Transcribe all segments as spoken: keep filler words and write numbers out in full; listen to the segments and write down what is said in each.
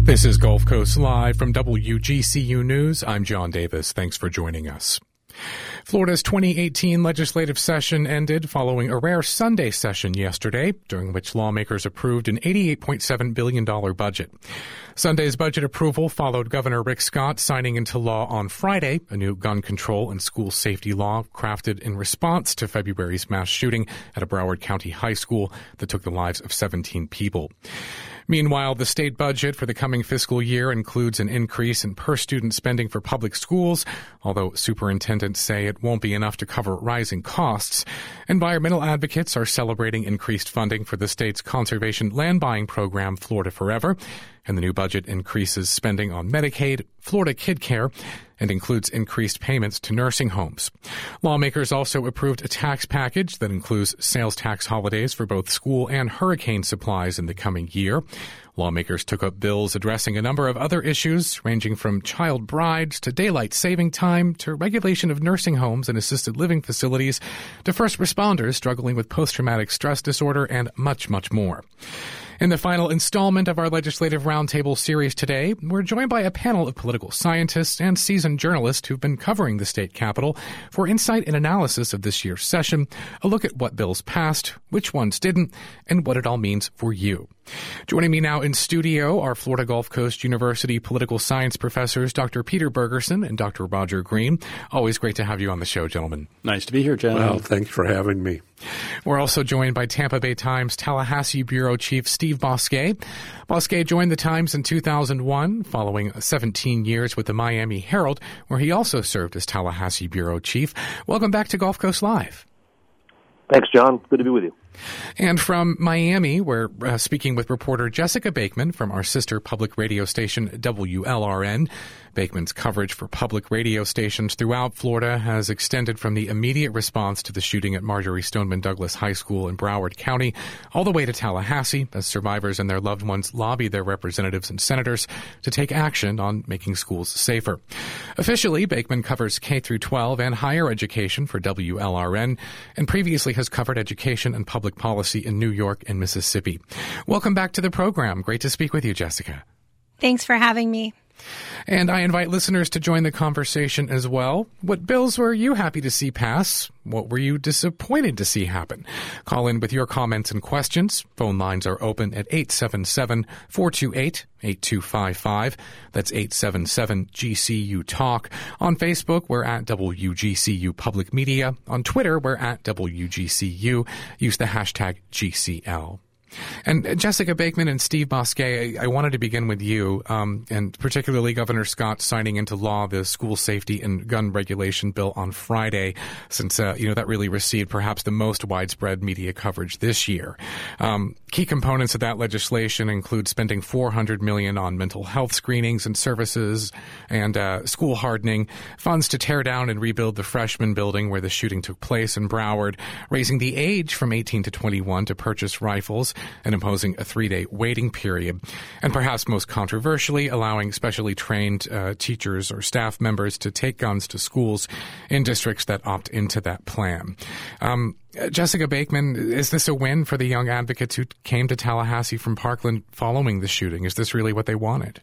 This is Gulf Coast Live from W G C U News. I'm John Davis. Thanks for joining us. Florida's twenty eighteen legislative session ended following a rare Sunday session yesterday, during which lawmakers approved an eighty-eight point seven billion dollars budget. Sunday's budget approval followed Governor Rick Scott signing into law on Friday a new gun control and school safety law crafted in response to February's mass shooting at a Broward County high school that took the lives of seventeen people. Meanwhile, the state budget for the coming fiscal year includes an increase in per-student spending for public schools, although superintendents say it won't be enough to cover rising costs. Environmental advocates are celebrating increased funding for the state's conservation land buying program, Florida Forever, and the new budget increases spending on Medicaid, Florida Kid Care, and includes increased payments to nursing homes. Lawmakers also approved a tax package that includes sales tax holidays for both school and hurricane supplies in the coming year. Lawmakers took up bills addressing a number of other issues, ranging from child brides to daylight saving time to regulation of nursing homes and assisted living facilities to first responders struggling with post-traumatic stress disorder and much, much more. In the final installment of our Legislative Roundtable series today, we're joined by a panel of political scientists and seasoned journalists who've been covering the state capitol for insight and analysis of this year's session, a look at what bills passed, which ones didn't, and what it all means for you. Joining me now in studio are Florida Gulf Coast University political science professors Doctor Peter Bergerson and Doctor Roger Green. Always great to have you on the show, gentlemen. Nice to be here, John. Well, thanks for having me. We're also joined by Tampa Bay Times Tallahassee Bureau Chief Steve Bosquet. Bosquet joined the Times in two thousand one, following seventeen years with the Miami Herald, where he also served as Tallahassee Bureau Chief. Welcome back to Gulf Coast Live. Thanks, John. Good to be with you. And from Miami, we're uh, speaking with reporter Jessica Bakeman from our sister public radio station, W L R N. Bakeman's coverage for public radio stations throughout Florida has extended from the immediate response to the shooting at Marjory Stoneman Douglas High School in Broward County all the way to Tallahassee as survivors and their loved ones lobby their representatives and senators to take action on making schools safer. Officially, Bakeman covers K through twelve and higher education for W L R N and previously has covered education and public policy in New York and Mississippi. Welcome back to the program. Great to speak with you, Jessica. Thanks for having me. And I invite listeners to join the conversation as well. What bills were you happy to see pass? What were you disappointed to see happen? Call in with your comments and questions. Phone lines are open at eight seven seven, four two eight, eight two five five. That's eight seven seven G C U Talk. On Facebook, we're at W G C U Public Media. On Twitter, we're at W G C U. Use the hashtag G C L. And Jessica Bakeman and Steve Bosquet, I, I wanted to begin with you, um, and particularly Governor Scott signing into law the school safety and gun regulation bill on Friday, since uh, you know that really received perhaps the most widespread media coverage this year. Um, key components of that legislation include spending four hundred million dollars on mental health screenings and services, and uh, school hardening, funds to tear down and rebuild the freshman building where the shooting took place in Broward, raising the age from eighteen to twenty-one to purchase rifles, and imposing a three-day waiting period. And perhaps most controversially, allowing specially trained uh, teachers or staff members to take guns to schools in districts that opt into that plan. Um, Jessica Bakeman, is this a win for the young advocates who came to Tallahassee from Parkland following the shooting? Is this really what they wanted?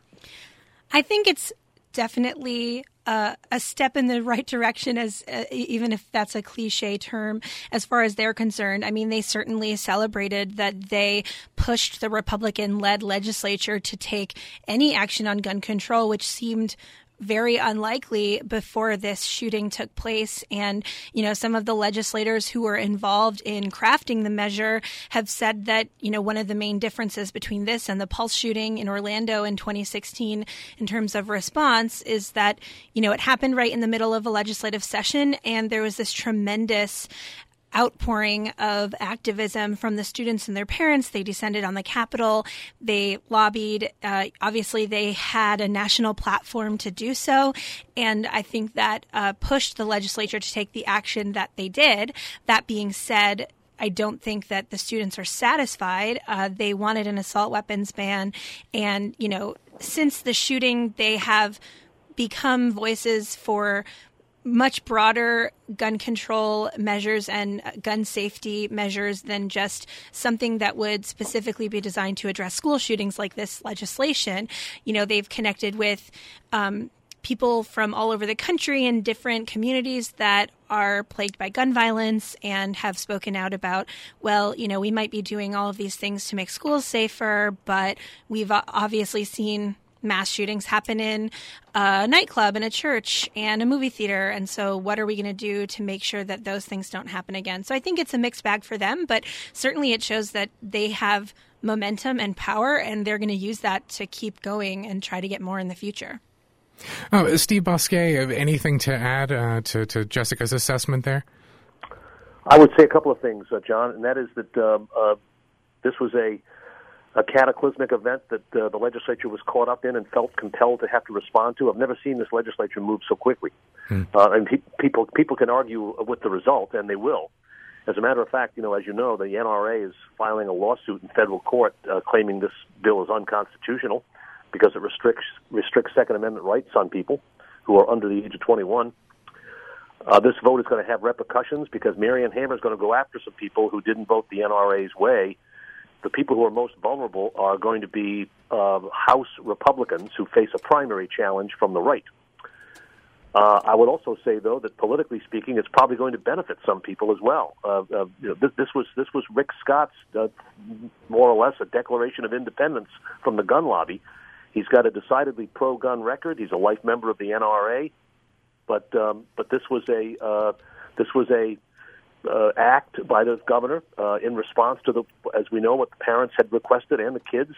I think it's definitely uh, a step in the right direction, as uh, even if that's a cliche term, as far as they're concerned. I mean, they certainly celebrated that they pushed the Republican-led legislature to take any action on gun control, which seemed very unlikely before this shooting took place. And, you know, some of the legislators who were involved in crafting the measure have said that, you know, one of the main differences between this and the Pulse shooting in Orlando in twenty sixteen in terms of response is that, you know, it happened right in the middle of a legislative session, and there was this tremendous outpouring of activism from the students and their parents. They descended on the Capitol. They lobbied. Uh, obviously, they had a national platform to do so. And I think that uh, pushed the legislature to take the action that they did. That being said, I don't think that the students are satisfied. Uh, they wanted an assault weapons ban. And, you know, since the shooting, they have become voices for much broader gun control measures and gun safety measures than just something that would specifically be designed to address school shootings like this legislation. You know, they've connected with um, people from all over the country in different communities that are plagued by gun violence and have spoken out about, well, you know, we might be doing all of these things to make schools safer, but we've obviously seen mass shootings happen in a nightclub and a church and a movie theater. And so what are we going to do to make sure that those things don't happen again? So I think it's a mixed bag for them, but certainly it shows that they have momentum and power, and they're going to use that to keep going and try to get more in the future. Oh, Steve Bousquet, anything to add uh, to, to Jessica's assessment there? I would say a couple of things, uh, John, and that is that uh, uh, this was a a cataclysmic event that uh, the legislature was caught up in and felt compelled to have to respond to. I've never seen this legislature move so quickly. Hmm. Uh, and pe- people people can argue with the result, and they will. As a matter of fact, you know, as you know, the N R A is filing a lawsuit in federal court uh, claiming this bill is unconstitutional because it restricts restricts Second Amendment rights on people who are under the age of twenty-one. Uh, this vote is going to have repercussions because Marianne Hammer is going to go after some people who didn't vote the N R A's way. The people who are most vulnerable are going to be uh, House Republicans who face a primary challenge from the right. Uh, I would also say, though, that politically speaking, it's probably going to benefit some people as well. Uh, uh, you know, this, this was this was Rick Scott's uh, more or less a declaration of independence from the gun lobby. He's got a decidedly pro-gun record. He's a life member of the N R A, but um, but this was a uh, this was a Uh, act by the governor uh, in response to the, as we know, what the parents had requested and the kids,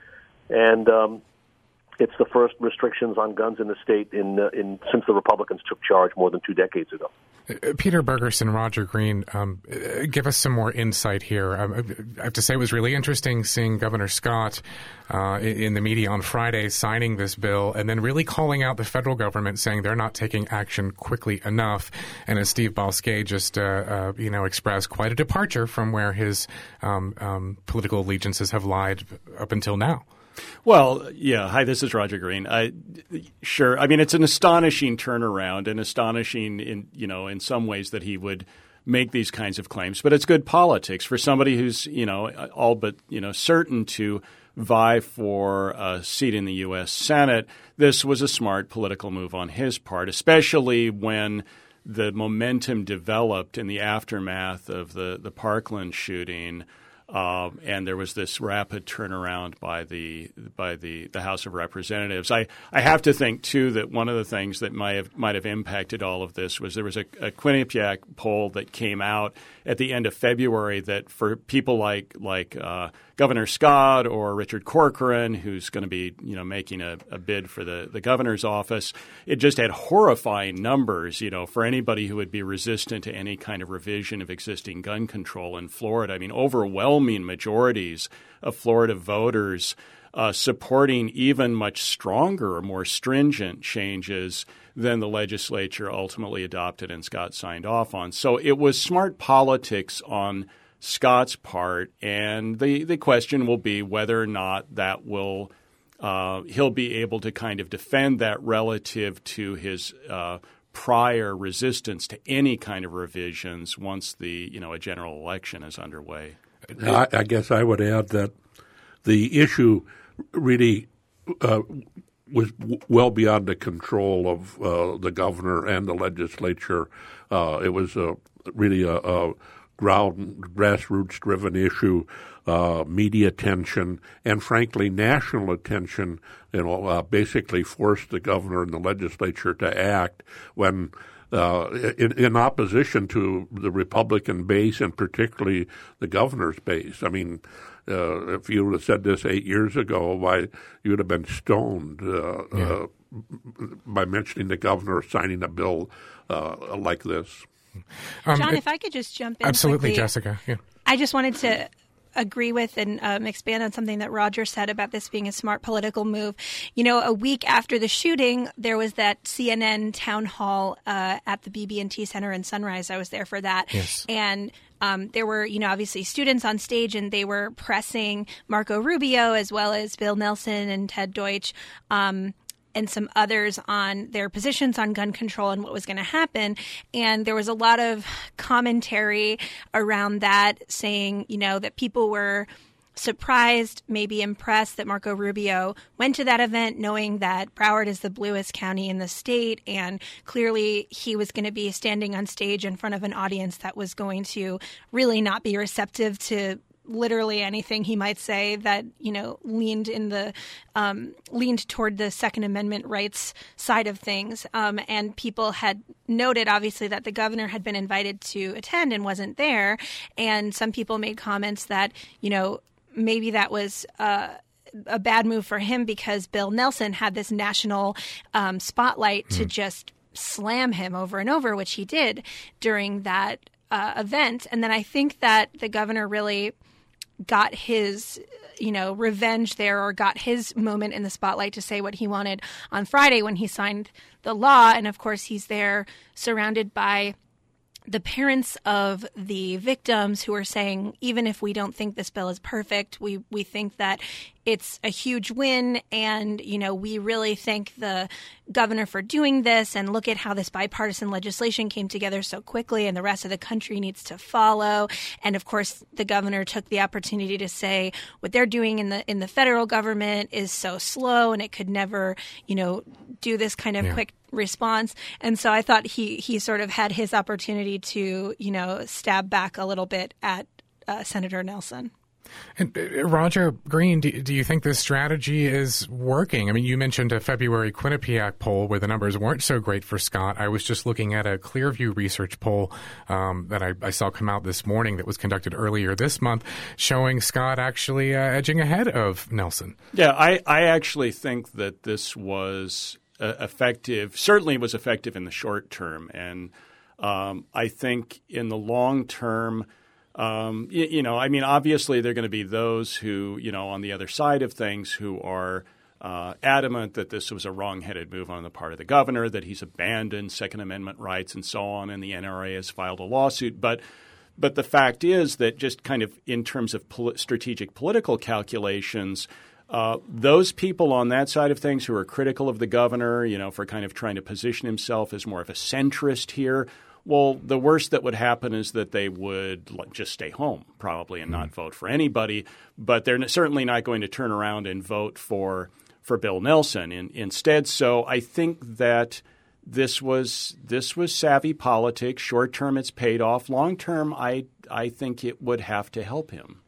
and um, it's the first restrictions on guns in the state in uh, in since the Republicans took charge more than two decades ago. Peter Bergerson, Roger Green, um, give us some more insight here. Um, I have to say it was really interesting seeing Governor Scott uh, in the media on Friday signing this bill and then really calling out the federal government, saying they're not taking action quickly enough. And as Steve Bousquet just uh, uh, you know expressed, quite a departure from where his um, um, political allegiances have lied up until now. Well, yeah. Hi, this is Roger Green. I, sure. I mean, it's an astonishing turnaround and astonishing in, you know, in some ways that he would make these kinds of claims. But it's good politics for somebody who's, you know, all but, you know, certain to vie for a seat in the U S Senate. This was a smart political move on his part, especially when the momentum developed in the aftermath of the, the Parkland shooting. Uh, and there was this rapid turnaround by the by the, the House of Representatives. I, I have to think, too, that one of the things that might have might have impacted all of this was there was a, a Quinnipiac poll that came out at the end of February that for people like like uh, Governor Scott or Richard Corcoran, who's going to be you know making a, a bid for the, the governor's office, it just had horrifying numbers. You know, for anybody who would be resistant to any kind of revision of existing gun control in Florida. I mean, overwhelming majorities of Florida voters uh, supporting even much stronger or more stringent changes than the legislature ultimately adopted and Scott signed off on. So it was smart politics on Scott's part, and the, the question will be whether or not that will uh, he'll be able to kind of defend that relative to his uh, prior resistance to any kind of revisions once the you know a general election is underway. I, I guess I would add that the issue really uh, was w- well beyond the control of uh, the governor and the legislature. Uh, it was uh, really a, a ground grassroots-driven issue, uh, media attention, and frankly, national attention. You know, uh, basically forced the governor and the legislature to act when. Uh, in, in opposition to the Republican base and particularly the governor's base. I mean, uh, if you would have said this eight years ago, why you would have been stoned uh, yeah. uh, by mentioning the governor signing a bill uh, like this. Um, John, it, if I could just jump in absolutely, quickly. Jessica. Yeah. I just wanted to agree with and um, expand on something that Roger said about this being a smart political move. You know, a week after the shooting, there was that C N N town hall uh, at the B B and T Center in Sunrise. I was there for that. Yes. And um, there were, you know, obviously students on stage, and they were pressing Marco Rubio as well as Bill Nelson and Ted Deutsch. Um, and some others on their positions on gun control and what was going to happen. And there was a lot of commentary around that saying, you know, that people were surprised, maybe impressed that Marco Rubio went to that event knowing that Broward is the bluest county in the state, and clearly he was going to be standing on stage in front of an audience that was going to really not be receptive to literally anything he might say that, you know, leaned in the um, leaned toward the Second Amendment rights side of things. Um, and people had noted, obviously, that the governor had been invited to attend and wasn't there. And some people made comments that, you know, maybe that was uh, a bad move for him because Bill Nelson had this national um, spotlight mm. to just slam him over and over, which he did during that uh, event. And then I think that the governor really got his, you know, revenge there, or got his moment in the spotlight to say what he wanted on Friday when he signed the law. And of course, he's there surrounded by the parents of the victims who are saying, even if we don't think this bill is perfect, we, we think that it's a huge win. And, you know, we really thank the governor for doing this. And look at how this bipartisan legislation came together so quickly, and the rest of the country needs to follow. And of course, the governor took the opportunity to say what they're doing in the in the federal government is so slow, and it could never, you know, do this kind of yeah. quick response. And so I thought he he sort of had his opportunity to, you know, stab back a little bit at uh, Senator Nelson. And uh, Roger Green, do, do you think this strategy is working? I mean, you mentioned a February Quinnipiac poll where the numbers weren't so great for Scott. I was just looking at a Clearview research poll um, that I, I saw come out this morning that was conducted earlier this month, showing Scott actually uh, edging ahead of Nelson. Yeah, I, I actually think that this was uh, effective. Certainly it was effective in the short term. And um, I think in the long term, Um, you, you know, I mean, obviously there are going to be those who, you know, on the other side of things who are uh, adamant that this was a wrong-headed move on the part of the governor, that he's abandoned Second Amendment rights and so on, and the N R A has filed a lawsuit. But but the fact is that just kind of in terms of pol- strategic political calculations, uh, those people on that side of things who are critical of the governor, you know, for kind of trying to position himself as more of a centrist here, well, the worst that would happen is that they would just stay home probably and not vote for anybody. But they're certainly not going to turn around and vote for for Bill Nelson in, instead. So I think that this was this was savvy politics. Short term, it's paid off. Long term, I I think it would have to help him.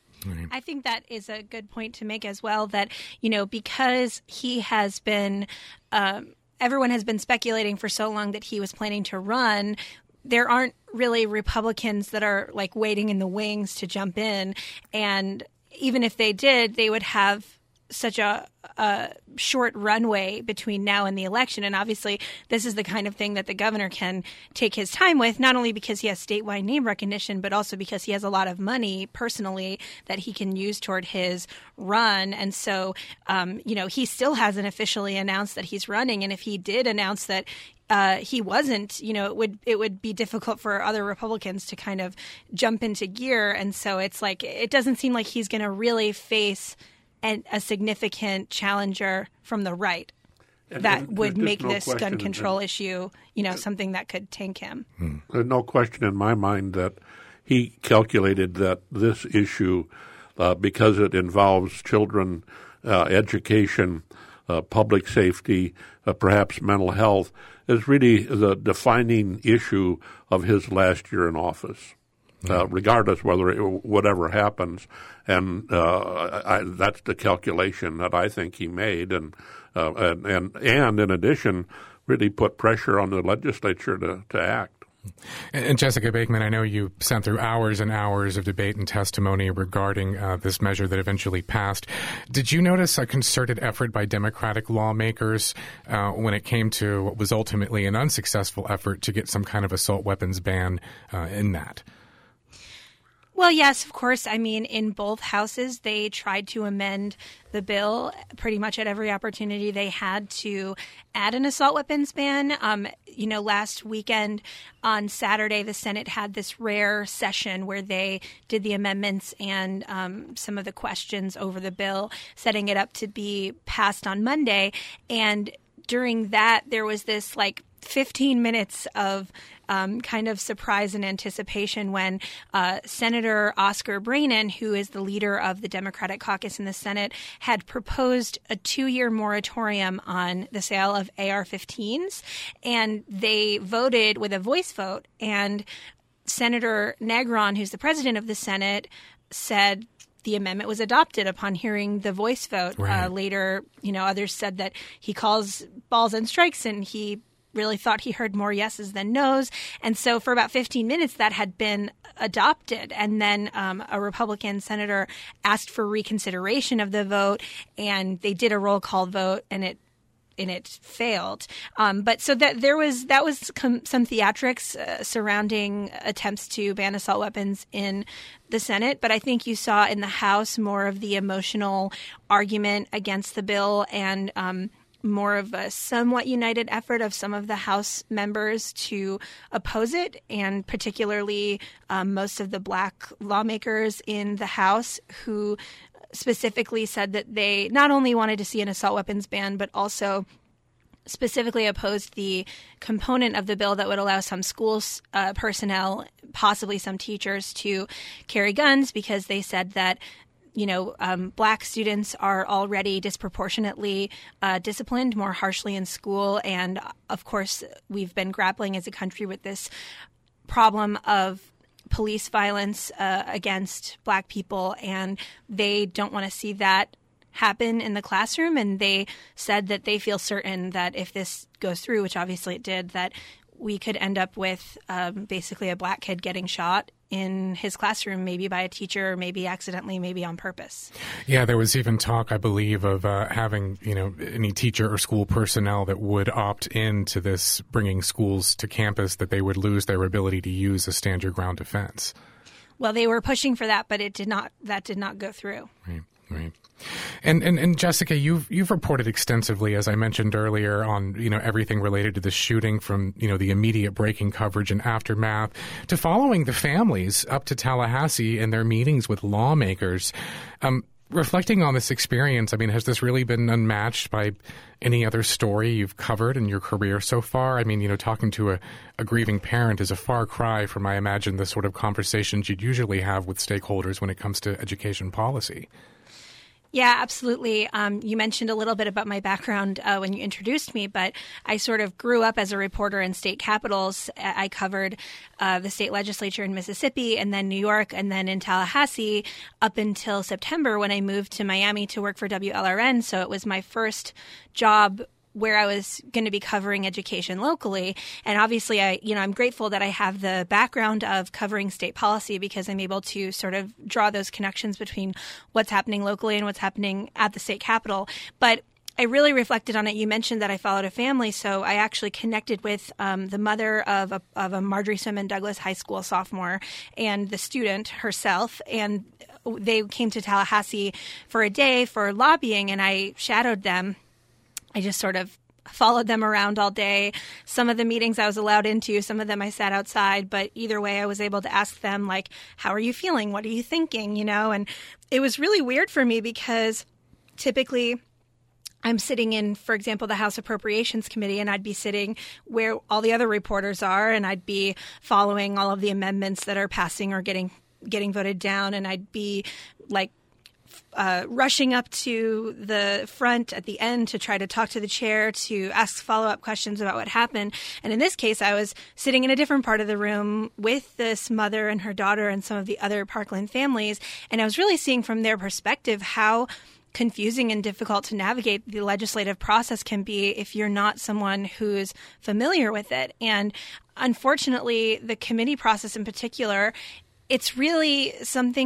I think that is a good point to make as well, that, you know, because he has been um, – everyone has been speculating for so long that he was planning to run. There aren't really Republicans that are like waiting in the wings to jump in. And even if they did, they would have such a, a short runway between now and the election. And obviously, this is the kind of thing that the governor can take his time with, not only because he has statewide name recognition, but also because he has a lot of money personally that he can use toward his run. And so, um, you know, he still hasn't officially announced that he's running. And if he did announce that uh, he wasn't, you know, it would it would be difficult for other Republicans to kind of jump into gear. And so it's like, it doesn't seem like he's going to really face and a significant challenger from the right and, that and would make no this gun control that, issue, you know, something that could tank him. Hmm. There's no question in my mind that he calculated that this issue, uh, because it involves children, uh, education, uh, public safety, uh, perhaps mental health, is really the defining issue of his last year in office. Uh, regardless whether it, whatever happens, and uh, I, that's the calculation that I think he made, and uh, and, and and in addition, really put pressure on the legislature to, to act. And Jessica Bakeman, I know you sat through hours and hours of debate and testimony regarding uh, this measure that eventually passed. Did you notice a concerted effort by Democratic lawmakers uh, when it came to what was ultimately an unsuccessful effort to get some kind of assault weapons ban uh, in that? Well, yes, of course. I mean, in both houses, they tried to amend the bill pretty much at every opportunity they had to add an assault weapons ban. Um, you know, last weekend on Saturday, the Senate had this rare session where they did the amendments and um, some of the questions over the bill, setting it up to be passed on Monday. And during that, there was this like fifteen minutes of um, kind of surprise and anticipation when uh, Senator Oscar Brannan, who is the leader of the Democratic caucus in the Senate, had proposed a two-year moratorium on the sale of A R fifteens. And they voted with a voice vote. And Senator Negron, who's the president of the Senate, said the amendment was adopted upon hearing the voice vote. Right. Uh, later, you know, others said that he calls balls and strikes, and he really thought he heard more yeses than nos. And so for about fifteen minutes, that had been adopted. And then um, a Republican senator asked for reconsideration of the vote, and they did a roll call vote, and it and it failed. Um, but so that there was that was com- some theatrics uh, surrounding attempts to ban assault weapons in the Senate. But I think you saw in the House more of the emotional argument against the bill and um, more of a somewhat united effort of some of the House members to oppose it, and particularly um, most of the black lawmakers in the House who specifically said that they not only wanted to see an assault weapons ban, but also specifically opposed the component of the bill that would allow some schools uh, personnel, possibly some teachers, to carry guns, because they said that you know, um, black students are already disproportionately uh, disciplined more harshly in school. And of course, we've been grappling as a country with this problem of police violence uh, against black people, and they don't want to see that happen in the classroom. And they said that they feel certain that if this goes through, which obviously it did, that we could end up with um, basically a black kid getting shot in his classroom, maybe by a teacher, maybe accidentally, maybe on purpose. Yeah, there was even talk, I believe, of uh, having, you know, any teacher or school personnel that would opt into this bringing schools to campus, that they would lose their ability to use a stand your ground defense. Well, they were pushing for that, but it did not. That did not go through. Right, right. And, and and Jessica, you've you've reported extensively, as I mentioned earlier, on you know everything related to the shooting, from you know the immediate breaking coverage and aftermath to following the families up to Tallahassee and their meetings with lawmakers. Um, reflecting on this experience, I mean, has this really been unmatched by any other story you've covered in your career so far? I mean, you know, talking to a, a grieving parent is a far cry from, I imagine, the sort of conversations you'd usually have with stakeholders when it comes to education policy. Yeah, absolutely. Um, you mentioned a little bit about my background uh, when you introduced me, but I sort of grew up as a reporter in state capitals. I covered uh, the state legislature in Mississippi, and then New York, and then in Tallahassee up until September when I moved to Miami to work for W L R N. So it was my first job where I was going to be covering education locally. And obviously, I, you know, I'm grateful that I have the background of covering state policy, because I'm able to sort of draw those connections between what's happening locally and what's happening at the state capitol. But I really reflected on it. You mentioned that I followed a family, so I actually connected with um, the mother of a, of a Marjorie Stoneman Douglas High School sophomore and the student herself, and they came to Tallahassee for a day for lobbying, and I shadowed them. I just sort of followed them around all day. Some of the meetings I was allowed into, some of them I sat outside, but either way I was able to ask them, like, how are you feeling? What are you thinking? You know, and it was really weird for me because typically I'm sitting in, for example, the House Appropriations Committee, and I'd be sitting where all the other reporters are, and I'd be following all of the amendments that are passing or getting getting voted down, and I'd be like Uh, rushing up to the front at the end to try to talk to the chair, to ask follow-up questions about what happened. And in this case, I was sitting in a different part of the room with this mother and her daughter and some of the other Parkland families. And I was really seeing from their perspective how confusing and difficult to navigate the legislative process can be if you're not someone who's familiar with it. And unfortunately, the committee process in particular, it's really something that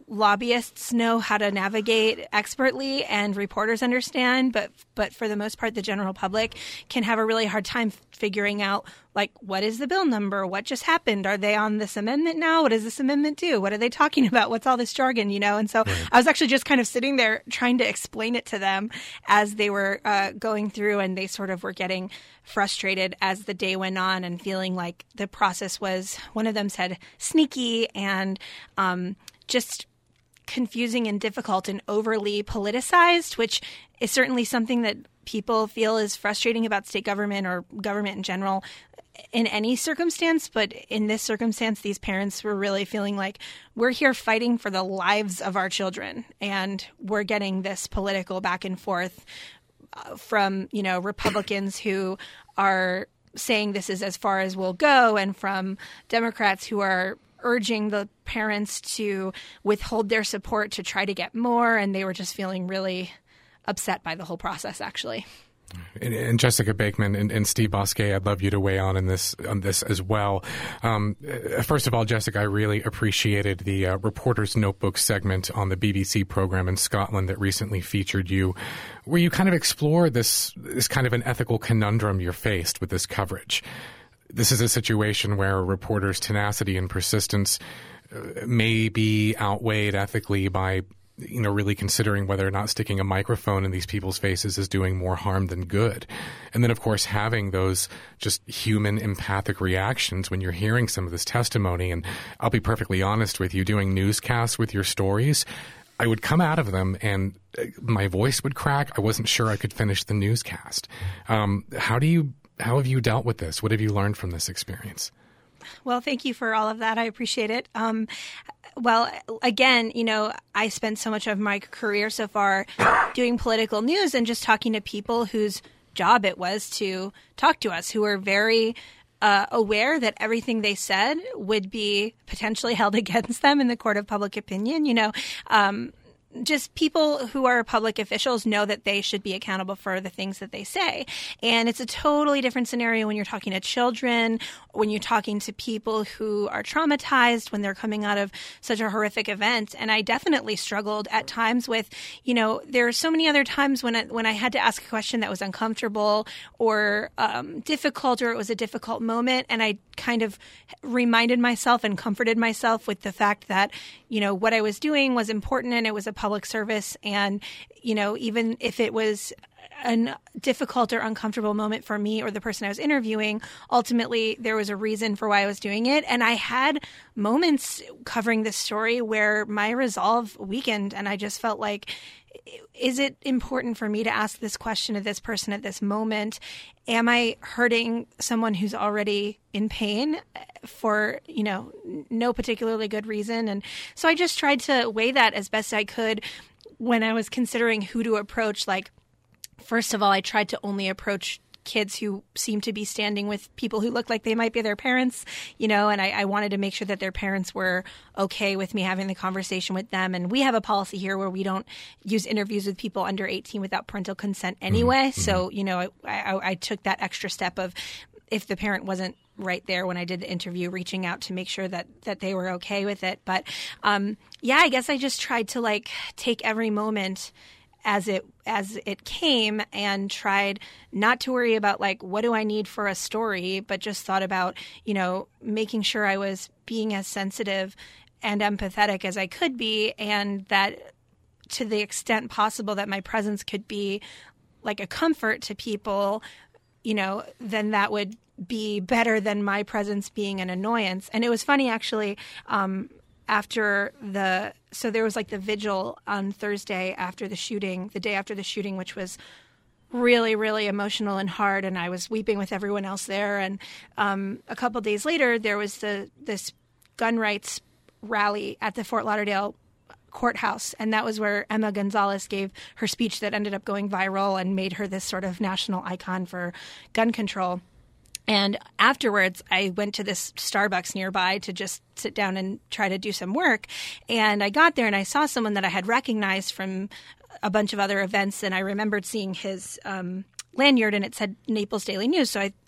lobbyists know how to navigate expertly and reporters understand, but but for the most part, the general public can have a really hard time figuring out, like, what is the bill number? What just happened? Are they on this amendment now? What does this amendment do? What are they talking about? What's all this jargon, you know? And so right. I was actually just kind of sitting there trying to explain it to them as they were uh, going through, and they sort of were getting frustrated as the day went on and feeling like the process was, one of them said, sneaky and um, just confusing and difficult and overly politicized, which is certainly something that people feel is frustrating about state government or government in general in any circumstance. But in this circumstance, these parents were really feeling like, we're here fighting for the lives of our children, and we're getting this political back and forth uh, from, you know, Republicans who are saying this is as far as we'll go, and from Democrats who are urging the parents to withhold their support to try to get more. And they were just feeling really upset by the whole process, actually. And, and Jessica Bakeman and, and Steve Bosquet, I'd love you to weigh on in this on this as well. Um, first of all, Jessica, I really appreciated the uh, Reporter's Notebook segment on the B B C program in Scotland that recently featured you, where you kind of explored this this kind of an ethical conundrum you're faced with this coverage. This is a situation where a reporter's tenacity and persistence uh, may be outweighed ethically by, you know, really considering whether or not sticking a microphone in these people's faces is doing more harm than good. And then, of course, having those just human empathic reactions when you're hearing some of this testimony. And I'll be perfectly honest with you, doing newscasts with your stories, I would come out of them and my voice would crack. I wasn't sure I could finish the newscast. Um, how do you How have you dealt with this? What have you learned from this experience? Well, thank you for all of that. I appreciate it. Um, well, again, you know, I spent so much of my career so far doing political news and just talking to people whose job it was to talk to us, who were very uh, aware that everything they said would be potentially held against them in the court of public opinion. You know, um, just people who are public officials know that they should be accountable for the things that they say. And it's a totally different scenario when you're talking to children, when you're talking to people who are traumatized when they're coming out of such a horrific event. And I definitely struggled at times with, you know, there are so many other times when I, when I had to ask a question that was uncomfortable or um, difficult, or it was a difficult moment. And I kind of reminded myself and comforted myself with the fact that, you know, what I was doing was important and it was a public service. And, you know, even if it was a difficult or uncomfortable moment for me or the person I was interviewing, ultimately there was a reason for why I was doing it. And I had moments covering this story where my resolve weakened, and I just felt like, is it important for me to ask this question of this person at this moment? Am I hurting someone who's already in pain for, you know, no particularly good reason? And so I just tried to weigh that as best I could when I was considering who to approach. Like, first of all, I tried to only approach kids who seemed to be standing with people who looked like they might be their parents, you know, and I, I wanted to make sure that their parents were okay with me having the conversation with them. And we have a policy here where we don't use interviews with people under eighteen without parental consent anyway. Mm-hmm. So, you know, I, I, I took that extra step of, if the parent wasn't right there when I did the interview, reaching out to make sure that, that they were okay with it. But um, yeah, I guess I just tried to like take every moment as it as it came and tried not to worry about like, what do I need for a story, but just thought about, you know, making sure I was being as sensitive and empathetic as I could be, and that to the extent possible that my presence could be like a comfort to people, you know, then that would be better than my presence being an annoyance. And it was funny, actually, um, after the – so there was like the vigil on Thursday after the shooting, the day after the shooting, which was really, really emotional and hard, and I was weeping with everyone else there. And um, a couple of days later, there was the this gun rights rally at the Fort Lauderdale courthouse, and that was where Emma Gonzalez gave her speech that ended up going viral and made her this sort of national icon for gun control. And afterwards, I went to this Starbucks nearby to just sit down and try to do some work. And I got there and I saw someone that I had recognized from a bunch of other events. And I remembered seeing his um, lanyard, and it said Naples Daily News. So I,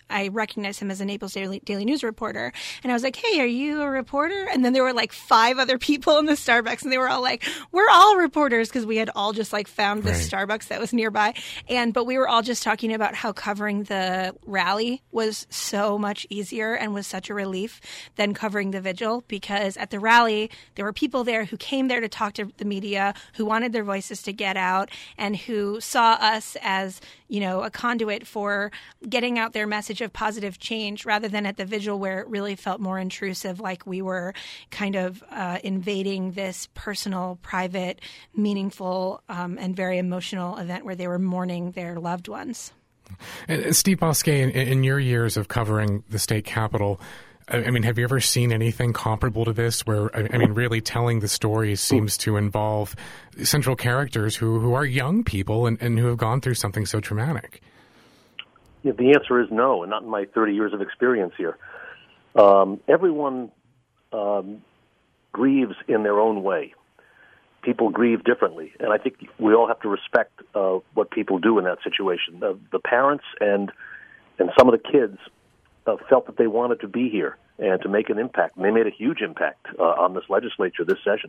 I recognized him as a Naples Daily, Daily News reporter. And I was like, hey, are you a reporter? And then there were like five other people in the Starbucks, and they were all like, we're all reporters, because we had all just like found this right. Starbucks that was nearby. And but we were all just talking about how covering the rally was so much easier and was such a relief than covering the vigil, because at the rally, there were people there who came there to talk to the media, who wanted their voices to get out, and who saw us as, you know, a conduit for getting out their message of positive change, rather than at the vigil where it really felt more intrusive, like we were kind of uh, invading this personal, private, meaningful, um, and very emotional event where they were mourning their loved ones. And Steve Bousquet, in, in your years of covering the state capitol, I mean, have you ever seen anything comparable to this where, I mean, really telling the stories seems to involve central characters who, who are young people and, and who have gone through something so traumatic? Yeah, the answer is no, and not in my thirty years of experience here. Um, everyone um, grieves in their own way. People grieve differently, and I think we all have to respect uh, what people do in that situation. Uh, the parents and and some of the kids Uh, felt that they wanted to be here and to make an impact. And they made a huge impact uh, on this legislature this session.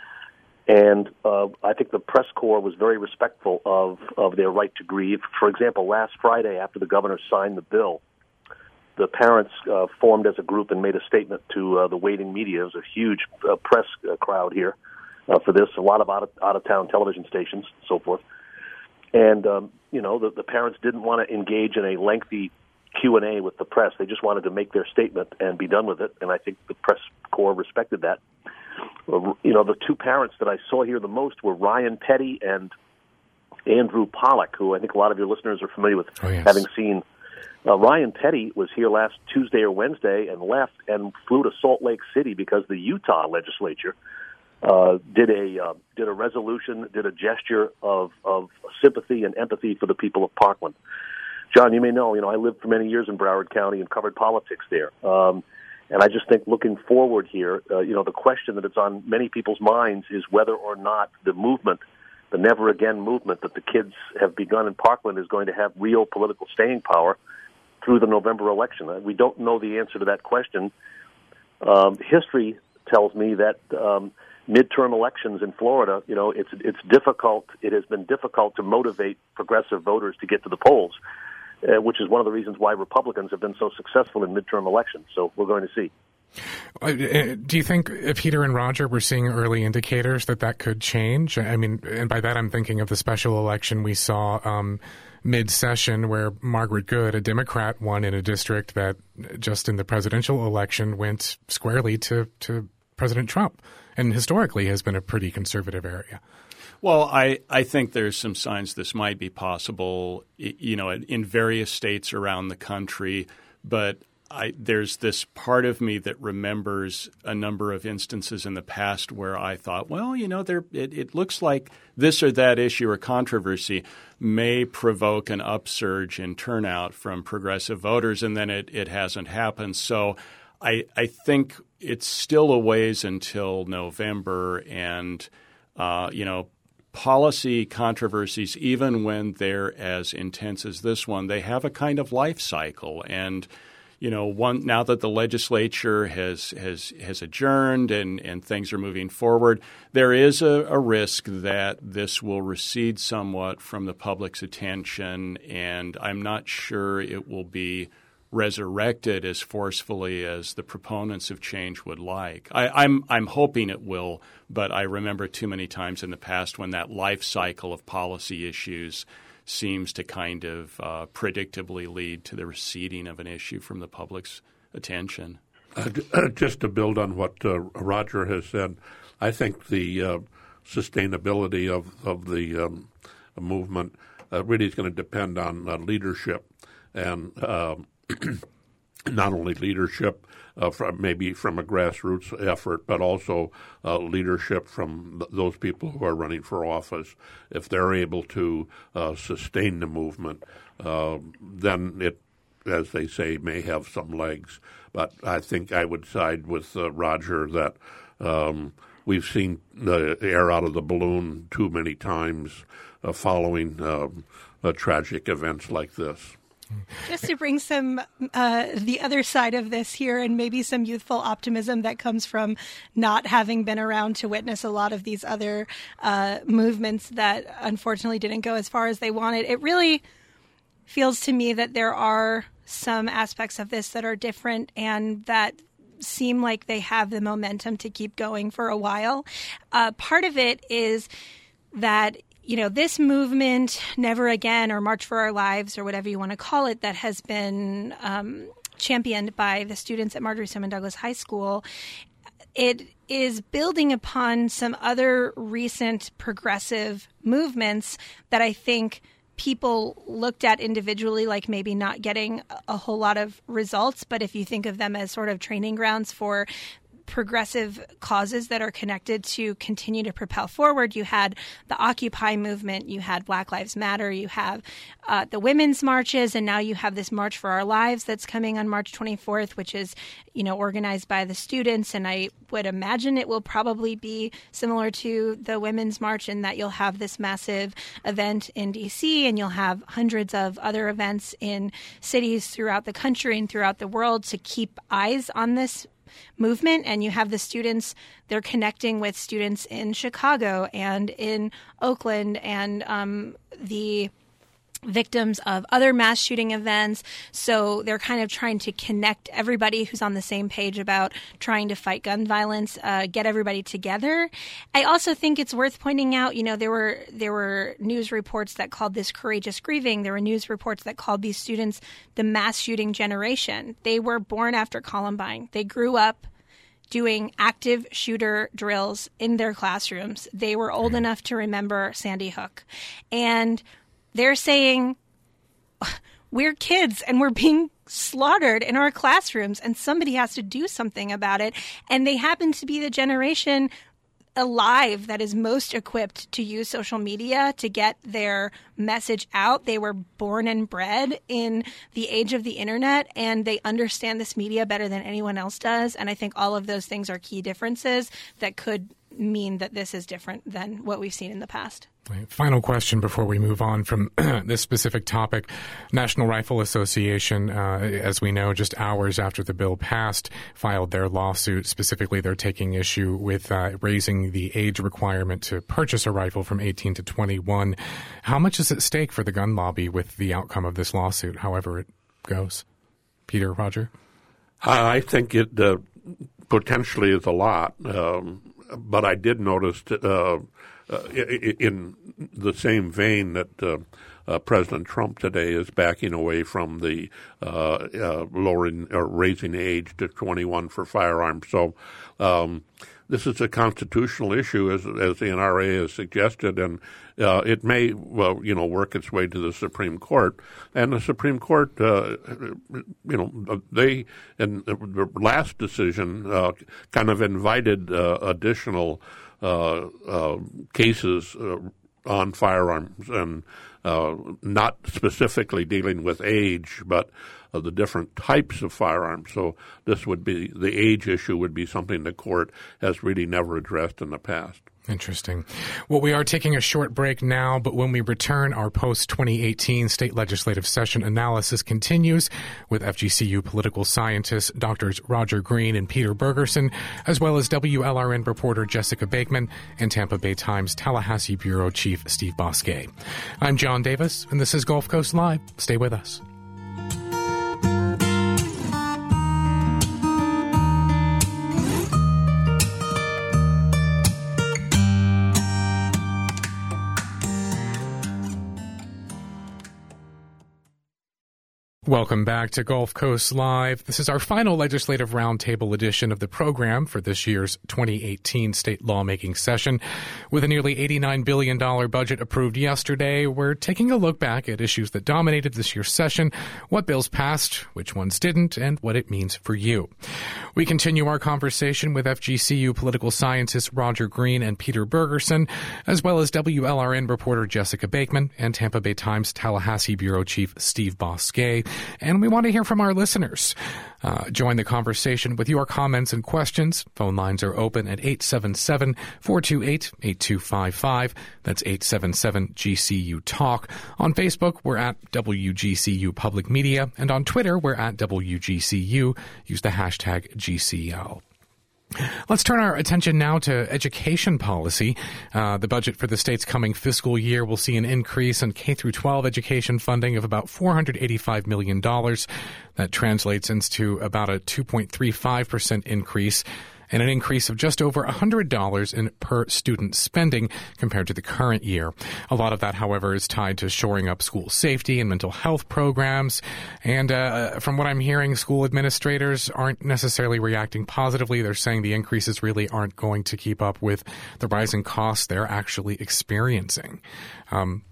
And uh, I think the press corps was very respectful of, of their right to grieve. For example, last Friday, after the governor signed the bill, the parents uh, formed as a group and made a statement to uh, the waiting media. It was a huge uh, press uh, crowd here uh, for this, a lot of out of, out-of-town television stations, so forth. And, um, you know, the, the parents didn't want to engage in a lengthy Q and A with the press. They just wanted to make their statement and be done with it, and I think the press corps respected that. You know, the two parents that I saw here the most were Ryan Petty and Andrew Pollack, who I think a lot of your listeners are familiar with, oh, yes. having seen. Uh, Ryan Petty was here last Tuesday or Wednesday and left and flew to Salt Lake City because the Utah legislature uh, did a uh, did a resolution, did a gesture of, of sympathy and empathy for the people of Parkland. John, you may know, you know, I lived for many years in Broward County and covered politics there. Um, and I just think looking forward here, uh, you know, the question that is on many people's minds is whether or not the movement, the Never Again movement that the kids have begun in Parkland is going to have real political staying power through the November election. We don't know the answer to that question. Um, history tells me that um, midterm elections in Florida, you know, it's it's difficult. It has been difficult to motivate progressive voters to get to the polls. Uh, which is one of the reasons why Republicans have been so successful in midterm elections. So we're going to see. Uh, do you think, uh, Peter and Roger, we're seeing early indicators that that could change? I mean, and by that I'm thinking of the special election we saw um, mid-session where Margaret Good, a Democrat, won in a district that just in the presidential election went squarely to, to President Trump, and historically has been a pretty conservative area. Well, I, I think there's some signs this might be possible, you know, in various states around the country. But I, there's this part of me that remembers a number of instances in the past where I thought, well, you know, there it, it looks like this or that issue or controversy may provoke an upsurge in turnout from progressive voters, and then it, it hasn't happened. So I, I think it's still a ways until November, and, uh, you know, policy controversies, even when they're as intense as this one, they have a kind of life cycle. And, you know, one now that the legislature has has has adjourned and, and things are moving forward, there is a, a risk that this will recede somewhat from the public's attention, and I'm not sure it will be resurrected as forcefully as the proponents of change would like. I, I'm I'm hoping it will, but I remember too many times in the past when that life cycle of policy issues seems to kind of uh, predictably lead to the receding of an issue from the public's attention. Uh, just to build on what uh, Roger has said, I think the uh, sustainability of, of the um, movement uh, really is going to depend on uh, leadership, and uh, not only leadership uh, from maybe from a grassroots effort, but also uh, leadership from th- those people who are running for office. If they're able to uh, sustain the movement, uh, then it, as they say, may have some legs. But I think I would side with uh, Roger that um, we've seen the air out of the balloon too many times uh, following uh, uh, tragic events like this. Just to bring some, uh, the other side of this here, and maybe some youthful optimism that comes from not having been around to witness a lot of these other uh, movements that unfortunately didn't go as far as they wanted. It really feels to me that there are some aspects of this that are different and that seem like they have the momentum to keep going for a while. Uh, part of it is that, you know, this movement, Never Again, or March for Our Lives, or whatever you want to call it, that has been um, championed by the students at Marjory Stoneman Douglas High School, it is building upon some other recent progressive movements that I think people looked at individually like maybe not getting a whole lot of results. But if you think of them as sort of training grounds for progressive causes that are connected to continue to propel forward, you had the Occupy movement, you had Black Lives Matter, you have uh, the women's marches, and now you have this March for Our Lives that's coming on March twenty-fourth, which is, you know, organized by the students. And I would imagine it will probably be similar to the women's march in that you'll have this massive event in D C and you'll have hundreds of other events in cities throughout the country and throughout the world to keep eyes on this movement. And you have the students, they're connecting with students in Chicago and in Oakland and um, the victims of other mass shooting events. So they're kind of trying to connect everybody who's on the same page about trying to fight gun violence, uh, get everybody together. I also think it's worth pointing out, you know, there were there were news reports that called this courageous grieving. There were news reports that called these students the mass shooting generation. They were born after Columbine. They grew up doing active shooter drills in their classrooms. They were old enough to remember Sandy Hook. And they're saying, we're kids and we're being slaughtered in our classrooms and somebody has to do something about it. And they happen to be the generation alive that is most equipped to use social media to get their message out. They were born and bred in the age of the internet, and they understand this media better than anyone else does. And I think all of those things are key differences that could mean that this is different than what we've seen in the past. Final question before we move on from this specific topic. National Rifle Association, uh, as we know, just hours after the bill passed, filed their lawsuit. Specifically, they're taking issue with uh, raising the age requirement to purchase a rifle from eighteen to twenty-one. How much is at stake for the gun lobby with the outcome of this lawsuit, however it goes? Peter, Roger? I think it uh, potentially is a lot, um, but I did notice uh, uh, in the same vein that uh, uh, President Trump today is backing away from the uh, uh, lowering or raising the age to twenty-one for firearms. So um, this is a constitutional issue, as, as the N R A has suggested, and uh, it may, well, you know, work its way to the Supreme Court. And the Supreme Court, uh, you know, they, in the last decision, uh, kind of invited uh, additional uh, uh, cases uh, on firearms, and uh, not specifically dealing with age, but uh, the different types of firearms. So this would be, the age issue would be something the court has really never addressed in the past. Interesting. Well, we are taking a short break now, but when we return, our post twenty eighteen state legislative session analysis continues with F G C U political scientists Doctors Roger Green and Peter Bergerson, as well as W L R N reporter Jessica Bakeman and Tampa Bay Times Tallahassee Bureau Chief Steve Bosquet. I'm John Davis, and this is Gulf Coast Live. Stay with us. Welcome back to Gulf Coast Live. This is our final legislative roundtable edition of the program for this year's twenty eighteen state lawmaking session. With a nearly eighty-nine billion dollars budget approved yesterday, we're taking a look back at issues that dominated this year's session, what bills passed, which ones didn't, and what it means for you. We continue our conversation with F G C U political scientists Roger Green and Peter Bergerson, as well as W L R N reporter Jessica Bakeman and Tampa Bay Times Tallahassee Bureau Chief Steve Bosquet. And we want to hear from our listeners. Uh, join the conversation with your comments and questions. Phone lines are open at eight seven seven, four two eight, eight two five five. That's eight seven seven G C U Talk. On Facebook, we're at W G C U Public Media. And on Twitter, we're at W G C U. Use the hashtag G C L. Let's turn our attention now to education policy. Uh, the budget for the state's coming fiscal year will see an increase in K through twelve education funding of about four hundred eighty-five million dollars. That translates into about a two point three five percent increase and an increase of just over one hundred dollars in per student spending compared to the current year. A lot of that, however, is tied to shoring up school safety and mental health programs. And uh, from what I'm hearing, school administrators aren't necessarily reacting positively. They're saying the increases really aren't going to keep up with the rising costs they're actually experiencing. Um,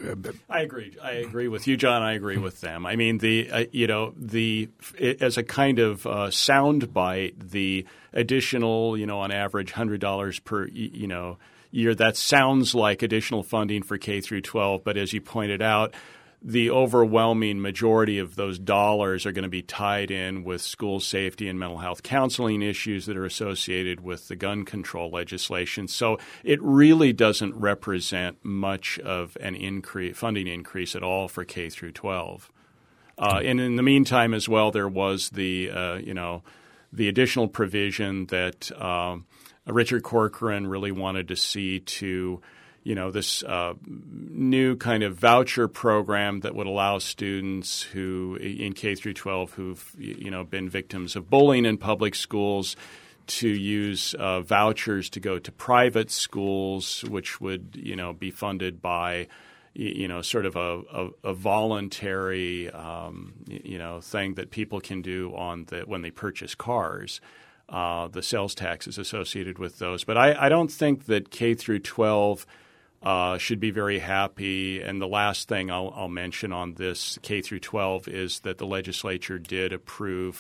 I agree. I agree with you, John. I agree with them. I mean, the uh, you know the it, as a kind of uh, soundbite, the additional you know on average one hundred dollars per you know year, that sounds like additional funding for K through twelve. But as you pointed out, the overwhelming majority of those dollars are going to be tied in with school safety and mental health counseling issues that are associated with the gun control legislation. So it really doesn't represent much of an increase, funding increase at all for K through twelve. Uh, and in the meantime, as well, there was the uh, you know the additional provision that um, Richard Corcoran really wanted to see to you know, this uh, new kind of voucher program that would allow students who in K through twelve who've, you know, been victims of bullying in public schools to use uh, vouchers to go to private schools, which would, you know, be funded by, you know, sort of a, a, a voluntary, um, you know, thing that people can do on the when they purchase cars. Uh, the sales taxes associated with those. But I, I don't think that K through twelve Uh, should be very happy. And the last thing I'll, I'll mention on this K through twelve is that the legislature did approve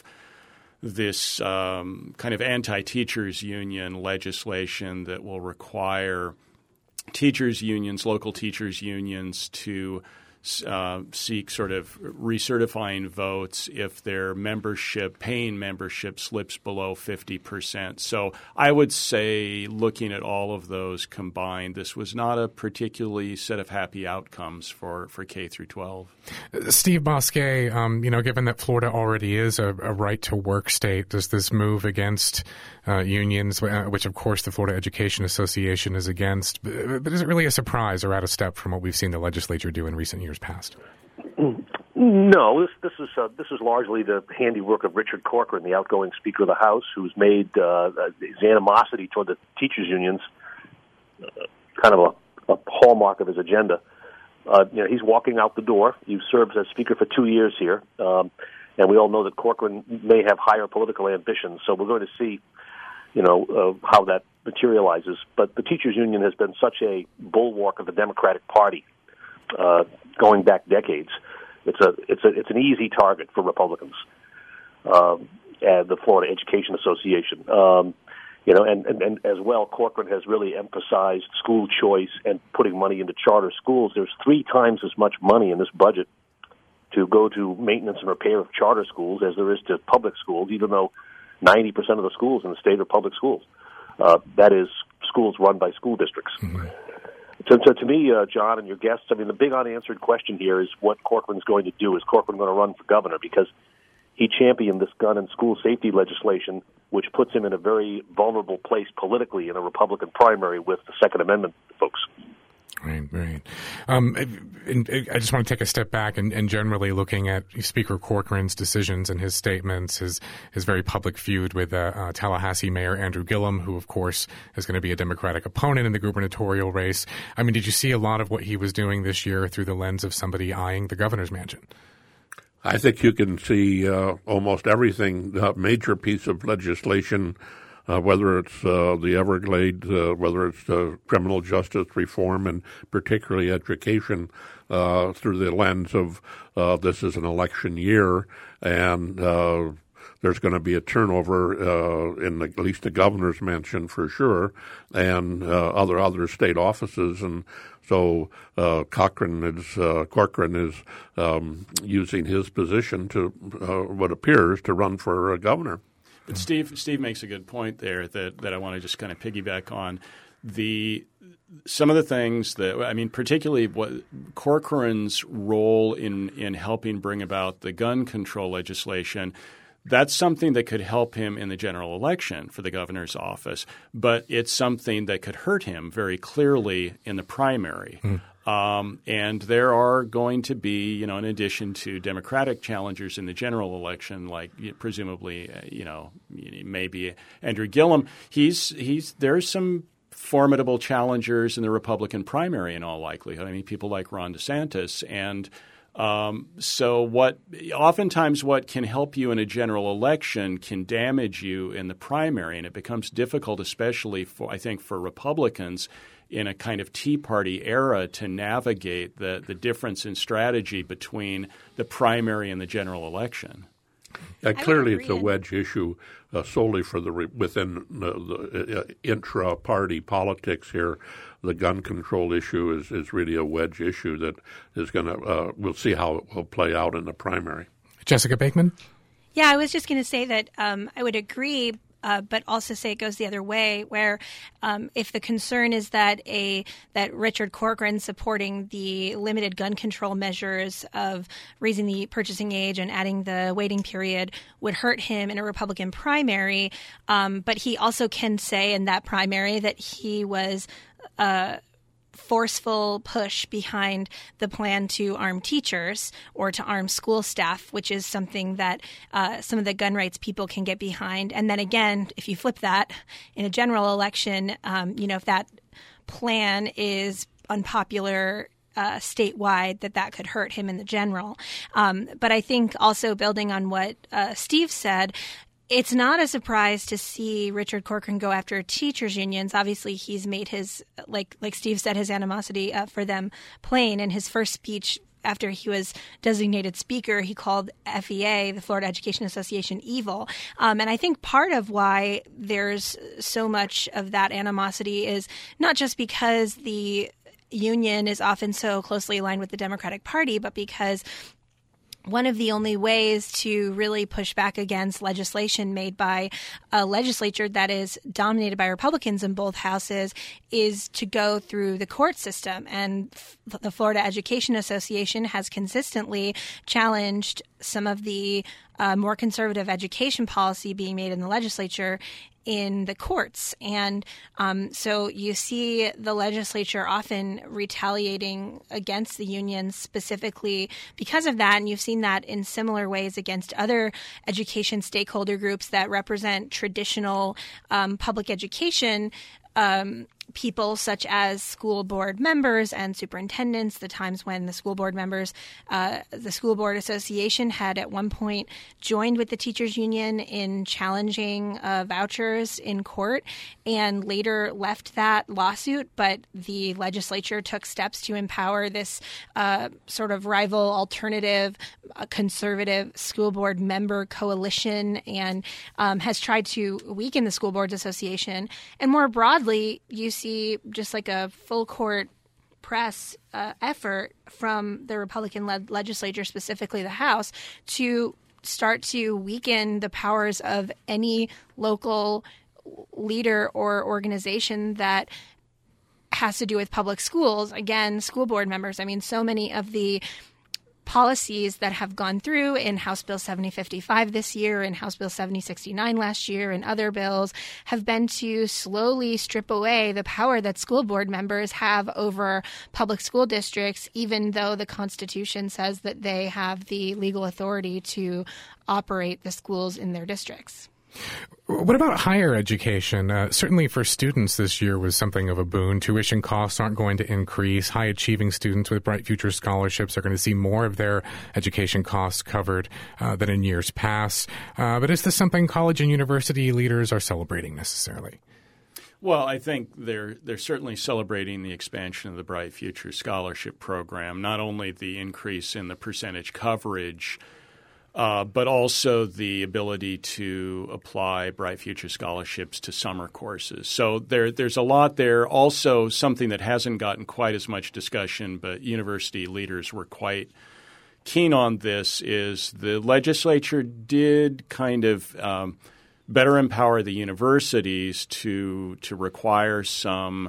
this um, kind of anti-teachers union legislation that will require teachers unions, local teachers unions, to uh, seek sort of recertifying votes if their membership, paying membership, slips below fifty percent. So I would say, looking at all of those combined, this was not a particularly set of happy outcomes for, for K through twelve. Steve Bosquet, um, you know, given that Florida already is a, a right-to-work state, does this move against uh, unions, which of course the Florida Education Association is against, but is it really a surprise or out of step from what we've seen the legislature do in recent years past? No, this this is uh, this is largely the handiwork of Richard Corcoran, the outgoing Speaker of the House, who's made uh, his animosity toward the teachers' unions uh, kind of a, a hallmark of his agenda. Uh, you know, he's walking out the door. He served as Speaker for two years here, um, and we all know that Corcoran may have higher political ambitions. So we're going to see, you know, uh, how that materializes. But the teachers' union has been such a bulwark of the Democratic Party uh, going back decades. It's a it's a it's an easy target for Republicans, um, and the Florida Education Association. Um, you know, and, and, and as well, Corcoran has really emphasized school choice and putting money into charter schools. There's three times as much money in this budget to go to maintenance and repair of charter schools as there is to public schools, even though ninety percent of the schools in the state are public schools. Uh, that is, schools run by school districts. Mm-hmm. So, so to me, uh, John and your guests, I mean, the big unanswered question here is what Corcoran's going to do. Is Corcoran going to run for governor? Because he championed this gun and school safety legislation, which puts him in a very vulnerable place politically in a Republican primary with the Second Amendment folks. Right, right. Um, and I just want to take a step back and, and generally looking at Speaker Corcoran's decisions and his statements, his his very public feud with uh, uh, Tallahassee Mayor Andrew Gillum, who, of course, is going to be a Democratic opponent in the gubernatorial race. I mean, did you see a lot of what he was doing this year through the lens of somebody eyeing the governor's mansion? I think you can see uh, almost everything, a major piece of legislation, Uh, whether it's uh, the Everglades, uh, whether it's uh, criminal justice reform, and particularly education, uh, through the lens of uh, this is an election year, and uh, there's going to be a turnover uh, in the, at least the governor's mansion for sure, and uh, other other state offices, and So uh, Cochran is uh, Corcoran is um, using his position to uh, what appears to run for uh, governor. But Steve, Steve makes a good point there that, that I want to just kind of piggyback on. The some of the things that I mean, particularly what Corcoran's role in in helping bring about the gun control legislation. That's something that could help him in the general election for the governor's office, but it's something that could hurt him very clearly in the primary. Mm. Um, and there are going to be, you know, in addition to Democratic challengers in the general election, like presumably, uh, you know, maybe Andrew Gillum, he's he's there's some formidable challengers in the Republican primary in all likelihood. I mean, people like Ron DeSantis and Um, so what oftentimes what can help you in a general election can damage you in the primary, and it becomes difficult, especially for I think for Republicans in a kind of Tea Party era, to navigate the, the difference in strategy between the primary and the general election. Yeah, clearly, it's a wedge issue uh, solely for the re- within the, the uh, intra-party politics here. The gun control issue is, is really a wedge issue that is going to uh, – we'll see how it will play out in the primary. Jessica Bakeman? Yeah, I was just going to say that um, I would agree, uh, but also say it goes the other way, where um, if the concern is that a that Richard Corcoran supporting the limited gun control measures of raising the purchasing age and adding the waiting period would hurt him in a Republican primary, um, but he also can say in that primary that he was – Uh, forceful push behind the plan to arm teachers or to arm school staff, which is something that uh, some of the gun rights people can get behind. And then again, if you flip that in a general election, um, you know, if that plan is unpopular uh, statewide, that that could hurt him in the general. Um, but I think also building on what uh, Steve said, it's not a surprise to see Richard Corcoran go after teachers' unions. Obviously, he's made his, like like Steve said, his animosity uh, for them plain. In his first speech after he was designated speaker, he called F E A, the Florida Education Association, evil. Um, and I think part of why there's so much of that animosity is not just because the union is often so closely aligned with the Democratic Party, but because one of the only ways to really push back against legislation made by a legislature that is dominated by Republicans in both houses is to go through the court system. And the Florida Education Association has consistently challenged some of the uh, more conservative education policy being made in the legislature in the courts. And um, so you see the legislature often retaliating against the unions specifically because of that. And you've seen that in similar ways against other education stakeholder groups that represent traditional um, public education um, people, such as school board members and superintendents. The times when the school board members, uh, the School Board Association had at one point joined with the teachers union in challenging uh, vouchers in court and later left that lawsuit. But the legislature took steps to empower this uh, sort of rival alternative uh, conservative school board member coalition and um, has tried to weaken the School Boards Association. And more broadly, you see see just like a full court press uh, effort from the Republican-led legislature, specifically the House, to start to weaken the powers of any local leader or organization that has to do with public schools. Again, school board members. I mean, so many of the policies that have gone through in House Bill seventy fifty-five this year and House Bill seventy sixty-nine last year and other bills have been to slowly strip away the power that school board members have over public school districts, even though the Constitution says that they have the legal authority to operate the schools in their districts. What about higher education? Uh, certainly for students this year was something of a boon. Tuition costs aren't going to increase. High-achieving students with Bright Future scholarships are going to see more of their education costs covered uh, than in years past. Uh, but is this something college and university leaders are celebrating necessarily? Well, I think they're they're certainly celebrating the expansion of the Bright Future Scholarship Program, not only the increase in the percentage coverage uh, but also the ability to apply Bright Future scholarships to summer courses. So there, there's a lot there. Also, something that hasn't gotten quite as much discussion, but university leaders were quite keen on this, is the legislature did kind of um, better empower the universities to to require some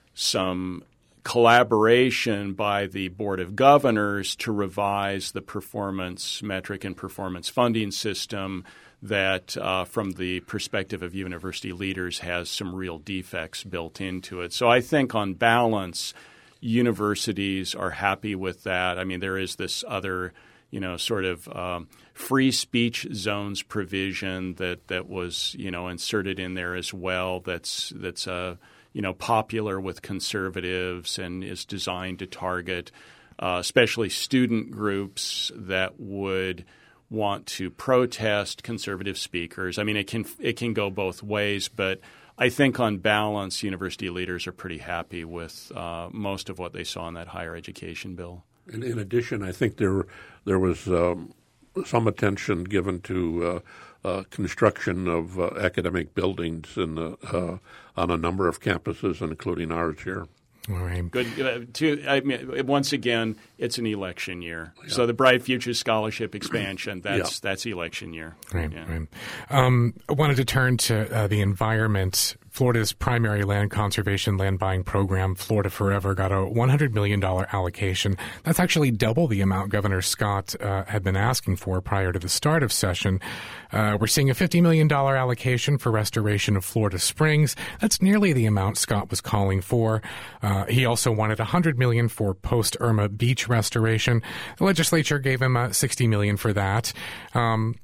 some collaboration by the Board of Governors to revise the performance metric and performance funding system that, uh, from the perspective of university leaders, has some real defects built into it. So I think on balance, universities are happy with that. I mean, there is this other, you know, sort of um, free speech zones provision that, that was, you know, inserted in there as well. That's that's uh, you know, popular with conservatives and is designed to target uh, especially student groups that would want to protest conservative speakers. I mean, it can it can go both ways, but I think on balance, university leaders are pretty happy with uh, most of what they saw in that higher education bill. In, in addition, I think there there was um, some attention given to uh, uh, construction of uh, academic buildings in the, uh, on a number of campuses, including ours here. All right. Good. Uh, to, I mean, once again, it's an election year. Yeah. So the Bright Futures Scholarship expansion, that's yeah. that's election year. Right, yeah. right. Um, I wanted to turn to uh, the environment. Florida's primary land conservation land buying program, Florida Forever, got a one hundred million dollars allocation. That's actually double the amount Governor Scott uh, had been asking for prior to the start of session. Uh, we're seeing a fifty million dollars allocation for restoration of Florida Springs. That's nearly the amount Scott was calling for. Uh, he also wanted one hundred million dollars for post-Irma beach restoration. The legislature gave him uh, sixty million dollars for that. Um,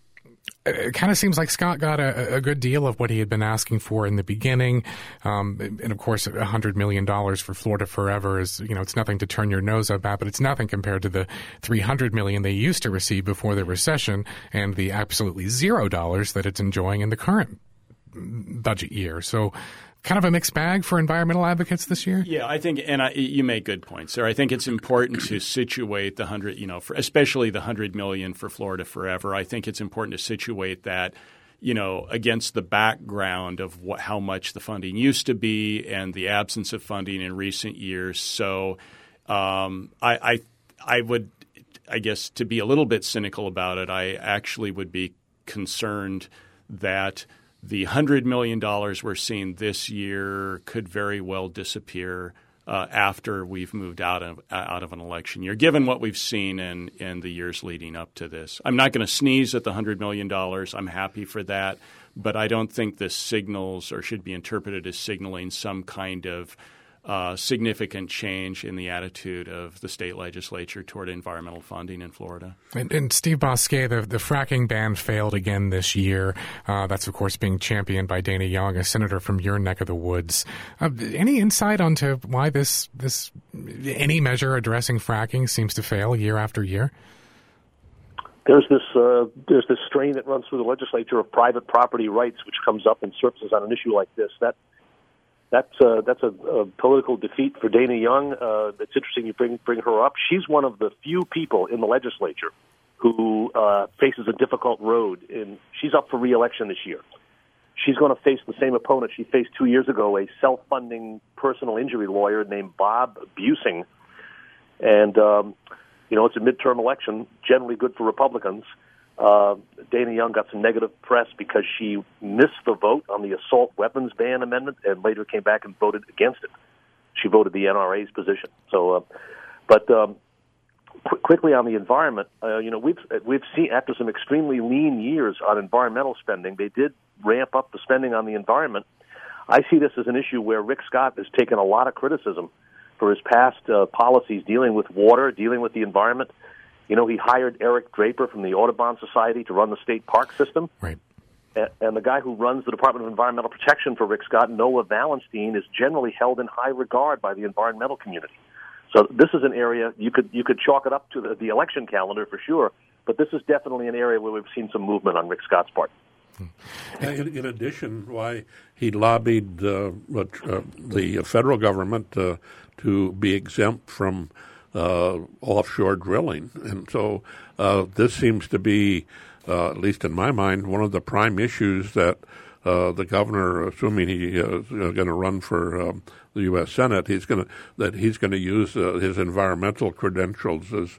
It kind of seems like Scott got a, a good deal of what he had been asking for in the beginning. Um, and, of course, one hundred million dollars for Florida Forever is, you know, it's nothing to turn your nose up at, but it's nothing compared to the three hundred million dollars they used to receive before the recession and the absolutely zero dollars that it's enjoying in the current budget year. So kind of a mixed bag for environmental advocates this year? Yeah, I think, and I, you make good points there. I think it's important to situate the hundred, you know, for, especially the hundred million for Florida Forever. I think it's important to situate that, you know, against the background of what, how much the funding used to be and the absence of funding in recent years. So, um, I, I, I would, I guess, to be a little bit cynical about it, I actually would be concerned that the one hundred million dollars we're seeing this year could very well disappear uh, after we've moved out of out of an election year, given what we've seen in, in the years leading up to this. I'm not going to sneeze at the one hundred million dollars. I'm happy for that. But I don't think this signals or should be interpreted as signaling some kind of uh, significant change in the attitude of the state legislature toward environmental funding in Florida. And, and Steve Bosquet, the, the fracking ban failed again this year. Uh, that's, of course, being championed by Dana Young, a senator from your neck of the woods. Uh, any insight onto why this, this any measure addressing fracking seems to fail year after year? There's this uh, there's this strain that runs through the legislature of private property rights, which comes up and surfaces on an issue like this. That That's uh, that's a, a political defeat for Dana Young. Uh, it's interesting you bring bring her up. She's one of the few people in the legislature who uh, faces a difficult road. In she's up for re-election this year. She's going to face the same opponent she faced two years ago, a self-funding personal injury lawyer named Bob Busing. And um, you know, it's a midterm election, generally good for Republicans. Uh, Dana Young got some negative press because she missed the vote on the assault weapons ban amendment and later came back and voted against it. She voted the N R A's position. So, uh, but um, qu- quickly on the environment, uh, you know, we've we've seen after some extremely lean years on environmental spending, they did ramp up the spending on the environment. I see this as an issue where Rick Scott has taken a lot of criticism for his past uh, policies dealing with water, dealing with the environment. You know, he hired Eric Draper from the Audubon Society to run the state park system. Right. And the guy who runs the Department of Environmental Protection for Rick Scott, Noah Valenstein, is generally held in high regard by the environmental community. So this is an area you could you could chalk it up to the, the election calendar for sure, but this is definitely an area where we've seen some movement on Rick Scott's part. In, in addition, why he lobbied uh, uh, the federal government uh, to be exempt from uh, offshore drilling. And so uh, this seems to be, uh, at least in my mind, one of the prime issues that uh, the governor, assuming he is going to run for um, the U S Senate, he's going to that he's going to use uh, his environmental credentials as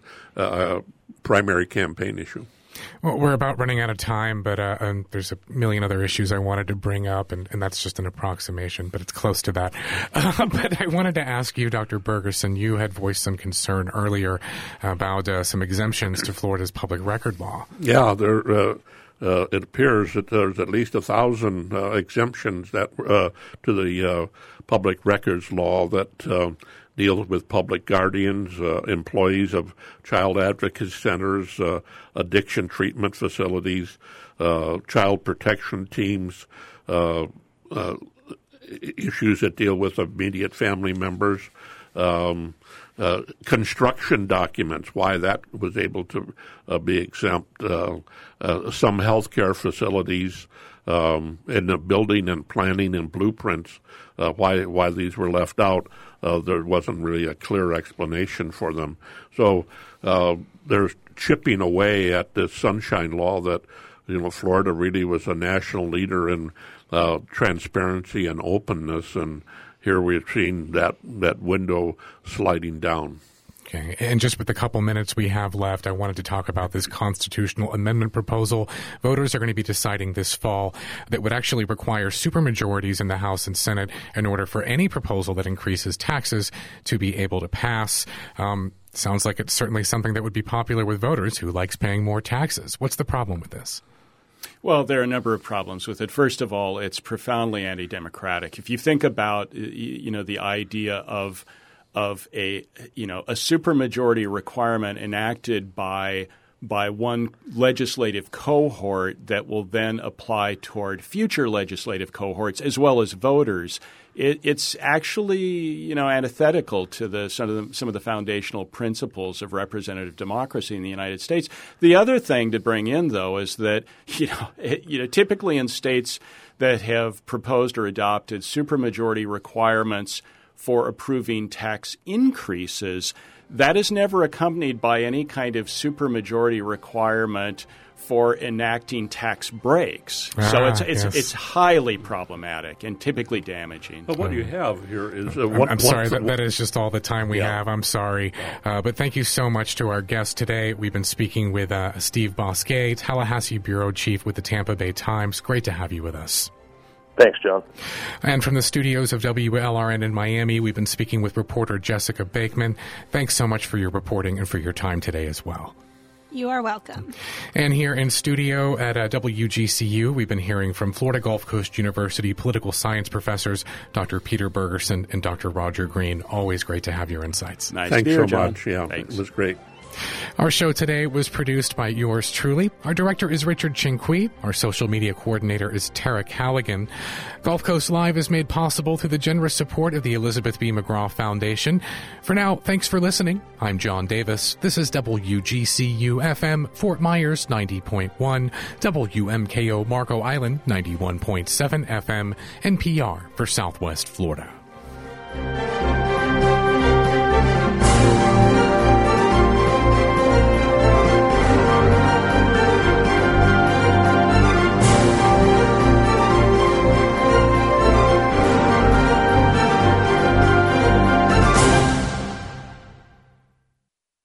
a primary campaign issue. Well, we're about running out of time, but uh, um, there's a million other issues I wanted to bring up, and, and that's just an approximation, but it's close to that. Uh, but I wanted to ask you, Doctor Bergersen, you had voiced some concern earlier about uh, some exemptions to Florida's public record law. Yeah, there. Uh, uh, it appears that there's at least a thousand uh, exemptions that uh, to the uh, public records law that uh, deals with public guardians, uh, employees of child advocacy centers, uh, addiction treatment facilities, uh, child protection teams, uh, uh, issues that deal with immediate family members, um, uh, construction documents, why that was able to uh, be exempt, uh, uh, some healthcare facilities, um, in the building and planning and blueprints, uh, why why these were left out. Uh, there wasn't really a clear explanation for them. So uh, there's chipping away at this sunshine law that, you know, Florida really was a national leader in uh, transparency and openness, and here we've seen that, that window sliding down. Okay. And just with the couple minutes we have left, I wanted to talk about this constitutional amendment proposal. Voters are going to be deciding this fall that would actually require supermajorities in the House and Senate in order for any proposal that increases taxes to be able to pass. Um, sounds like it's certainly something that would be popular with voters who likes paying more taxes. What's the problem with this? Well, there are a number of problems with it. First of all, it's profoundly anti-democratic. If you think about, you know, the idea of of a you know a supermajority requirement enacted by by one legislative cohort that will then apply toward future legislative cohorts as well as voters, it, it's actually you know antithetical to the some of the some of the foundational principles of representative democracy in the United States. The other thing to bring in, though, is that you know it, you know typically in states that have proposed or adopted supermajority requirements for approving tax increases, that is never accompanied by any kind of supermajority requirement for enacting tax breaks. Ah, so it's it's yes. it's highly problematic and typically damaging. But what um, you have here is uh, I'm, what, I'm sorry, what, that, that is just all the time we yeah. have. I'm sorry. Uh, but thank you so much to our guest today. We've been speaking with uh, Steve Bosquet, Tallahassee Bureau Chief with the Tampa Bay Times. Great to have you with us. Thanks, John. And from the studios of W L R N in Miami, we've been speaking with reporter Jessica Bakeman. Thanks so much for your reporting and for your time today as well. You are welcome. And here in studio at uh, W G C U, we've been hearing from Florida Gulf Coast University political science professors Doctor Peter Bergersen and Doctor Roger Green. Always great to have your insights. Nice Thanks to so you, John. much. Yeah, Thanks. It was great. Our show today was produced by yours truly. Our director is Richard Chinqui. Our social media coordinator is Tara Callaghan. Gulf Coast Live is made possible through the generous support of the Elizabeth B. McGraw Foundation. For now, thanks for listening. I'm John Davis. This is W G C U F M, Fort Myers ninety point one, W M K O Marco Island ninety-one point seven F M, N P R for Southwest Florida.